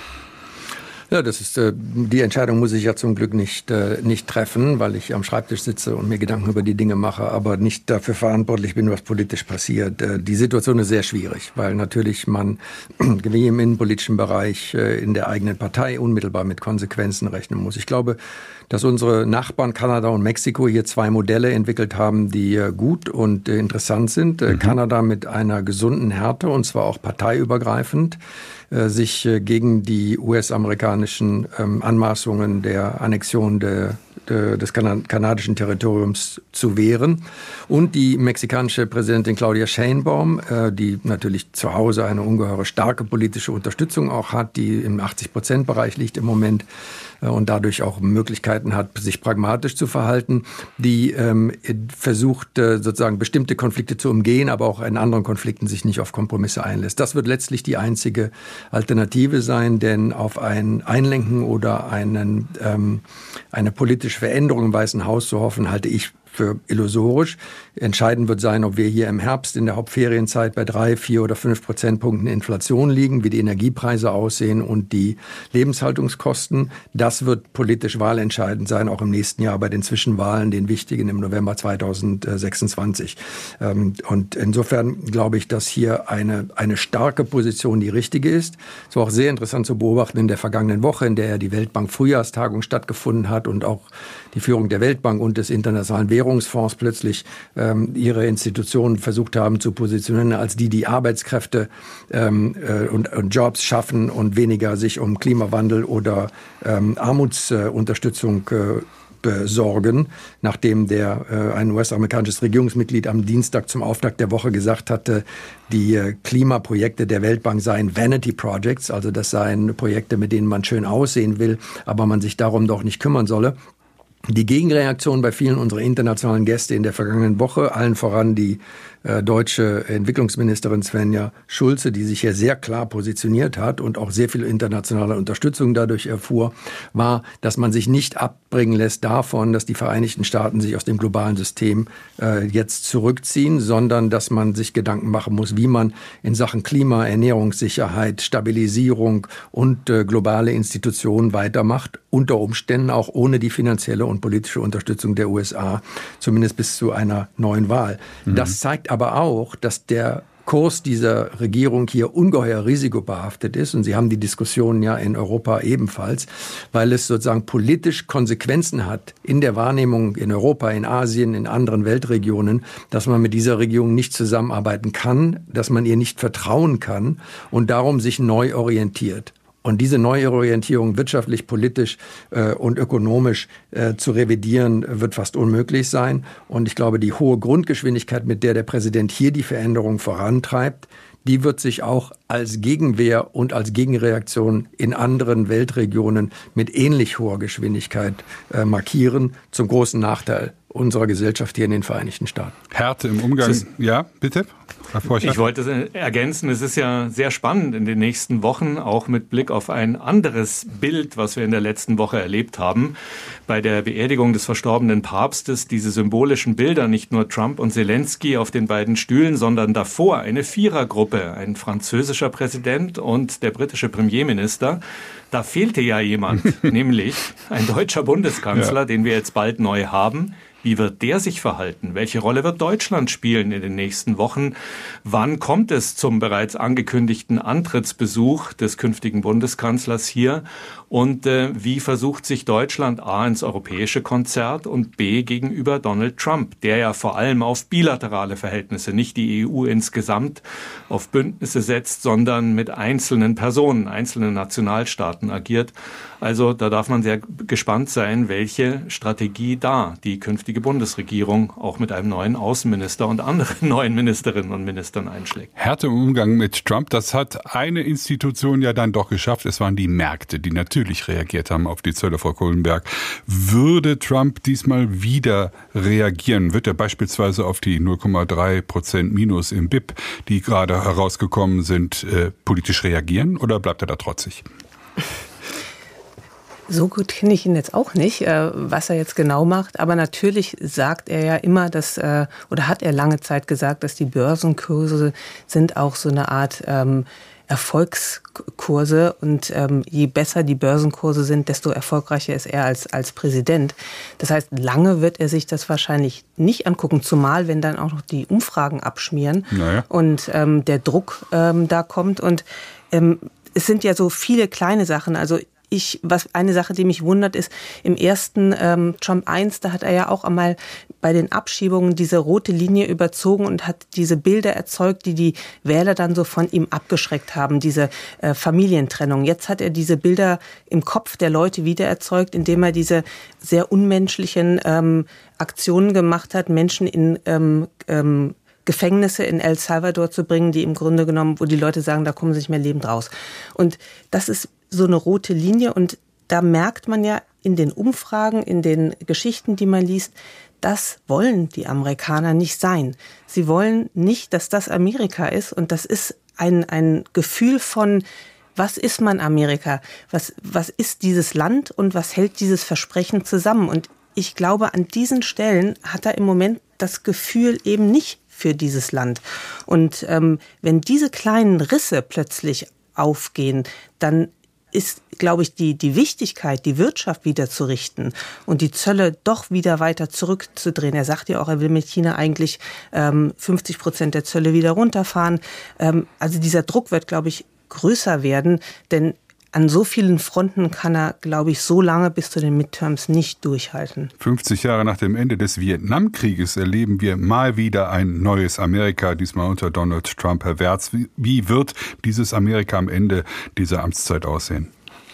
Ja, das ist äh, die Entscheidung muss ich ja zum Glück nicht äh, nicht treffen, weil ich am Schreibtisch sitze und mir Gedanken über die Dinge mache, aber nicht dafür verantwortlich bin, was politisch passiert. Äh, die Situation ist sehr schwierig, weil natürlich man wie im innenpolitischen Bereich äh, in der eigenen Partei unmittelbar mit Konsequenzen rechnen muss. Ich glaube, dass unsere Nachbarn Kanada und Mexiko hier zwei Modelle entwickelt haben, die äh, gut und äh, interessant sind. Äh, mhm. Kanada mit einer gesunden Härte und zwar auch parteiübergreifend, sich gegen die U S-amerikanischen ähm, Anmaßungen der Annexion de, de, des kan- kanadischen Territoriums zu wehren. Und die mexikanische Präsidentin Claudia Sheinbaum, äh, die natürlich zu Hause eine ungeheure starke politische Unterstützung auch hat, die im achtzig-Prozent-Bereich liegt im Moment äh, und dadurch auch Möglichkeiten hat, sich pragmatisch zu verhalten, die ähm, versucht, äh, sozusagen bestimmte Konflikte zu umgehen, aber auch in anderen Konflikten sich nicht auf Kompromisse einlässt. Das wird letztlich die einzige Alternative sein, denn auf ein Einlenken oder einen, ähm, eine politische Veränderung im Weißen Haus zu hoffen, halte ich für illusorisch. Entscheidend wird sein, ob wir hier im Herbst in der Hauptferienzeit bei drei, vier oder fünf Prozentpunkten Inflation liegen, wie die Energiepreise aussehen und die Lebenshaltungskosten. Das wird politisch wahlentscheidend sein, auch im nächsten Jahr bei den Zwischenwahlen, den wichtigen im November zweitausendsechsundzwanzig. Und insofern glaube ich, dass hier eine, eine starke Position die richtige ist. Es war auch sehr interessant zu beobachten in der vergangenen Woche, in der ja die Weltbank-Frühjahrstagung stattgefunden hat und auch die Führung der Weltbank und des Internationalen Währungsfonds plötzlich ähm, ihre Institutionen versucht haben zu positionieren als die, die Arbeitskräfte ähm, äh, und, und Jobs schaffen und weniger sich um Klimawandel oder ähm, Armutsunterstützung äh, besorgen, nachdem der äh, ein U S-amerikanisches Regierungsmitglied am Dienstag zum Auftakt der Woche gesagt hatte, die äh, Klimaprojekte der Weltbank seien Vanity Projects, also das seien Projekte, mit denen man schön aussehen will, aber man sich darum doch nicht kümmern solle. Die Gegenreaktion bei vielen unserer internationalen Gäste in der vergangenen Woche, allen voran die äh, deutsche Entwicklungsministerin Svenja Schulze, die sich hier sehr klar positioniert hat und auch sehr viel internationale Unterstützung dadurch erfuhr, war, dass man sich nicht abbringen lässt davon, dass die Vereinigten Staaten sich aus dem globalen System äh, jetzt zurückziehen, sondern dass man sich Gedanken machen muss, wie man in Sachen Klima, Ernährungssicherheit, Stabilisierung und äh, globale Institutionen weitermacht, unter Umständen auch ohne die finanzielle und politische Unterstützung der U S A, zumindest bis zu einer neuen Wahl. Mhm. Das zeigt aber auch, dass der Kurs dieser Regierung hier ungeheuer risikobehaftet ist. Und Sie haben die Diskussion ja in Europa ebenfalls, weil es sozusagen politisch Konsequenzen hat in der Wahrnehmung in Europa, in Asien, in anderen Weltregionen, dass man mit dieser Regierung nicht zusammenarbeiten kann, dass man ihr nicht vertrauen kann und darum sich neu orientiert. Und diese Neuorientierung wirtschaftlich, politisch äh, und ökonomisch äh, zu revidieren, wird fast unmöglich sein. Und ich glaube, die hohe Grundgeschwindigkeit, mit der der Präsident hier die Veränderung vorantreibt, die wird sich auch als Gegenwehr und als Gegenreaktion in anderen Weltregionen mit ähnlich hoher Geschwindigkeit äh, markieren, zum großen Nachteil unserer Gesellschaft hier in den Vereinigten Staaten. Härte im Umgang. Ja, bitte? Ich wollte ergänzen, es ist ja sehr spannend in den nächsten Wochen, auch mit Blick auf ein anderes Bild, was wir in der letzten Woche erlebt haben. Bei der Beerdigung des verstorbenen Papstes, diese symbolischen Bilder, nicht nur Trump und Zelensky auf den beiden Stühlen, sondern davor eine Vierergruppe Gruppe, ein französischer Präsident und der britische Premierminister. Da fehlte ja jemand, nämlich ein deutscher Bundeskanzler, ja. den wir jetzt bald neu haben. Wie wird der sich verhalten? Welche Rolle wird Deutschland spielen in den nächsten Wochen? Wann kommt es zum bereits angekündigten Antrittsbesuch des künftigen Bundeskanzlers hier? Und äh, wie versucht sich Deutschland A ins europäische Konzert und B gegenüber Donald Trump, der ja vor allem auf bilaterale Verhältnisse, nicht die E U insgesamt, auf Bündnisse setzt, sondern mit einzelnen Personen, einzelnen Nationalstaaten agiert. Also da darf man sehr gespannt sein, welche Strategie da die künftige Bundesregierung auch mit einem neuen Außenminister und anderen neuen Ministerinnen und Ministern einschlägt. Härte im Umgang mit Trump, das hat eine Institution ja dann doch geschafft. Es waren die Märkte, die natürlich reagiert haben auf die Zölle, Frau Kohlenberg. Würde Trump diesmal wieder reagieren? Wird er beispielsweise auf die null Komma drei Prozent Minus im B I P, die gerade herausgekommen sind, äh, politisch reagieren oder bleibt er da trotzig? So gut kenne ich ihn jetzt auch nicht, was er jetzt genau macht. Aber natürlich sagt er ja immer, dass, oder hat er lange Zeit gesagt, dass die Börsenkurse sind auch so eine Art ähm, Erfolgskurse. Und ähm, je besser die Börsenkurse sind, desto erfolgreicher ist er als, als Präsident. Das heißt, lange wird er sich das wahrscheinlich nicht angucken, zumal wenn dann auch noch die Umfragen abschmieren naja. und ähm, der Druck ähm, da kommt. Und ähm, es sind ja so viele kleine Sachen, also Ich, was eine Sache, die mich wundert, ist, im ersten ähm, Trump eins, da hat er ja auch einmal bei den Abschiebungen diese rote Linie überzogen und hat diese Bilder erzeugt, die die Wähler dann so von ihm abgeschreckt haben, diese äh, Familientrennung. Jetzt hat er diese Bilder im Kopf der Leute wieder erzeugt, indem er diese sehr unmenschlichen ähm, Aktionen gemacht hat, Menschen in ähm, ähm, Gefängnisse in El Salvador zu bringen, die im Grunde genommen, wo die Leute sagen, da kommen sie nicht mehr lebend raus. Und das ist so eine rote Linie und da merkt man ja in den Umfragen, in den Geschichten, die man liest, das wollen die Amerikaner nicht sein. Sie wollen nicht, dass das Amerika ist und das ist ein, ein Gefühl von, was ist man Amerika? Was, was ist dieses Land und was hält dieses Versprechen zusammen? Und ich glaube, an diesen Stellen hat er im Moment das Gefühl eben nicht für dieses Land. Und ähm, wenn diese kleinen Risse plötzlich aufgehen, dann ist, glaube ich, die, die Wichtigkeit, die Wirtschaft wieder zu richten und die Zölle doch wieder weiter zurückzudrehen. Er sagt ja auch, er will mit China eigentlich ähm, fünfzig Prozent der Zölle wieder runterfahren. Ähm, also dieser Druck wird, glaube ich, größer werden, denn an so vielen Fronten kann er, glaube ich, so lange bis zu den Midterms nicht durchhalten. fünfzig Jahre nach dem Ende des Vietnamkrieges erleben wir mal wieder ein neues Amerika, diesmal unter Donald Trump. Herr Wertz, wie wird dieses Amerika am Ende dieser Amtszeit aussehen?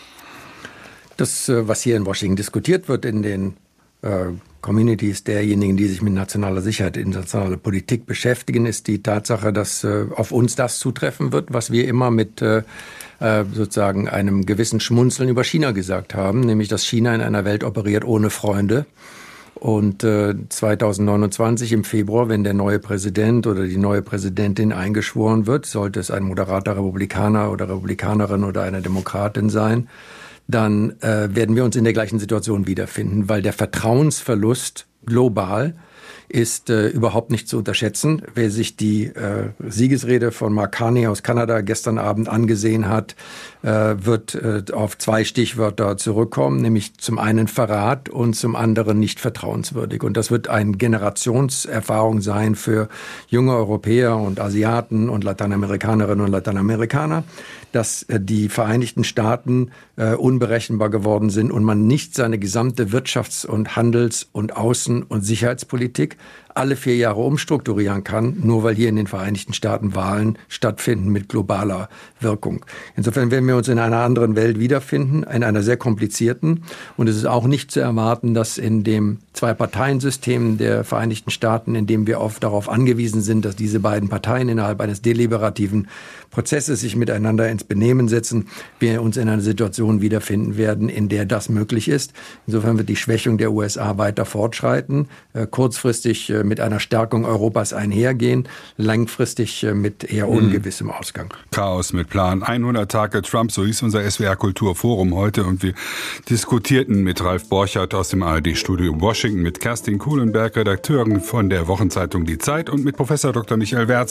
Das, was hier in Washington diskutiert wird in den äh, Communities derjenigen, die sich mit nationaler Sicherheit, internationaler Politik beschäftigen, ist die Tatsache, dass äh, auf uns das zutreffen wird, was wir immer mit äh, sozusagen einem gewissen Schmunzeln über China gesagt haben, nämlich dass China in einer Welt operiert ohne Freunde. Und äh, zweitausendneunundzwanzig im Februar, wenn der neue Präsident oder die neue Präsidentin eingeschworen wird, sollte es ein moderater Republikaner oder Republikanerin oder eine Demokratin sein, dann äh, werden wir uns in der gleichen Situation wiederfinden, weil der Vertrauensverlust global ist äh, überhaupt nicht zu unterschätzen. Wer sich die äh, Siegesrede von Mark Carney aus Kanada gestern Abend angesehen hat, äh, wird äh, auf zwei Stichwörter zurückkommen, nämlich zum einen Verrat und zum anderen nicht vertrauenswürdig. Und das wird eine Generationserfahrung sein für junge Europäer und Asiaten und Lateinamerikanerinnen und Lateinamerikaner, dass äh, die Vereinigten Staaten äh, unberechenbar geworden sind und man nicht seine gesamte Wirtschafts- und Handels- und Außen- und Sicherheitspolitik alle vier Jahre umstrukturieren kann, nur weil hier in den Vereinigten Staaten Wahlen stattfinden mit globaler Wirkung. Insofern werden wir uns in einer anderen Welt wiederfinden, in einer sehr komplizierten. Und es ist auch nicht zu erwarten, dass in dem Zwei-Parteien-System der Vereinigten Staaten, in dem wir oft darauf angewiesen sind, dass diese beiden Parteien innerhalb eines deliberativen Prozesses sich miteinander ins Benehmen setzen, wir uns in einer Situation wiederfinden werden, in der das möglich ist. Insofern wird die Schwächung der U S A weiter fortschreiten, äh, kurzfristig äh, mit einer Stärkung Europas einhergehen, langfristig mit eher ungewissem Ausgang. Chaos mit Plan. hundert Tage Trump, so hieß unser S W R Kulturforum heute, und wir diskutierten mit Ralf Borchardt aus dem A R D-Studio in Washington, mit Kerstin Kuhlenberg, Redakteurin von der Wochenzeitung Die Zeit, und mit Professor Doktor Michael Wertz,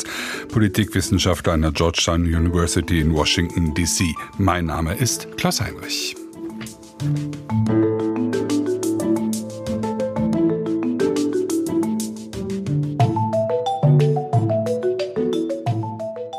Politikwissenschaftler an der Georgetown University in Washington D C. Mein Name ist Klaus Heinrich.